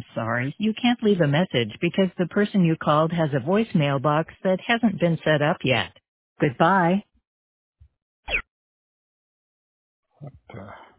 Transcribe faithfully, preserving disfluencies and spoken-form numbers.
I'm sorry, you can't leave a message because the person you called has a voicemail box that hasn't been set up yet. Goodbye. What the?